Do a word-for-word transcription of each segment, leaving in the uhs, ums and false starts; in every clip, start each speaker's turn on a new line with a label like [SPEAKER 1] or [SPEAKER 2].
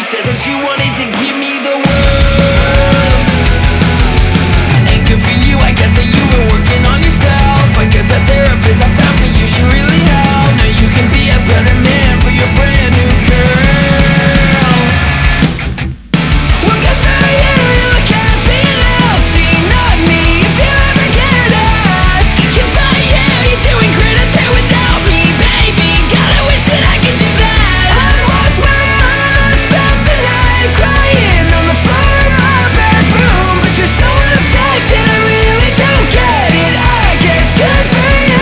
[SPEAKER 1] said that you wanted to give me the world. And good for you, I guess that you were working on yourself. I guess that therapist I found for you should really help. Now you can be a better man for your brand new girl. Well, good for you, you look happy and healthy. Not me, if you ever get asked. Good for you, you're doing great up there without me, baby. God, I wish that I could do that. I've lost my mind, I spent the night crying on the floor in my bedroom. But you're so unaffected, I really don't get it. I guess good for you.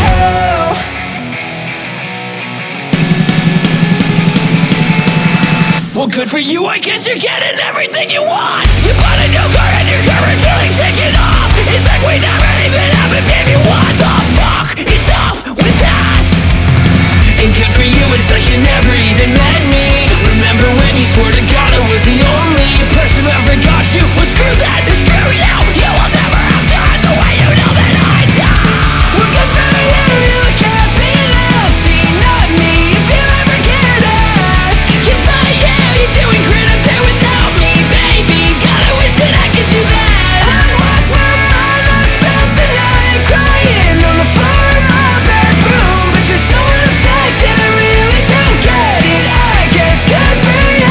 [SPEAKER 1] Well, good for you, I guess you're getting everything you want. You bought a new car and your car is really taking off. It's like we never even happened, baby. What the fuck is up with that? And good for you, it's like you never even met me. Remember when you swore to God I was the only person who ever got you? Well, screw that and screw you. You will never have to hurt the way you know that I do. Well, good for you, you look happy and healthy. Not me, if you ever get asked. Good for you, you're doing great up there without me, baby. God, I wish that I could do that. I've lost my mind, I spent the night crying on the floor in my bedroom. But you're so unaffected, I really don't get it. I guess good for you.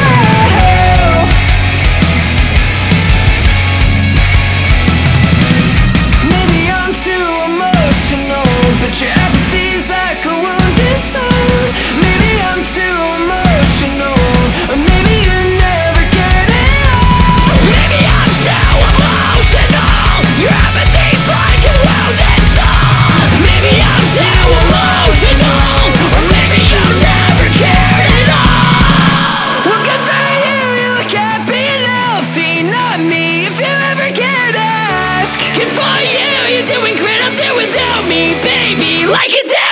[SPEAKER 1] Maybe I'm too emotional, but your apathy's like a wounded soul. Maybe I'm too emotional, or maybe you never get it all. Maybe I'm too emotional, your apathy's like a wounded soul. Maybe I'm too emotional, or maybe you never cared at all. Well, good for you, you look happy and healthy. Not me, if you ever get asked. Good for you, you're doing great up there without me, baby. Like it's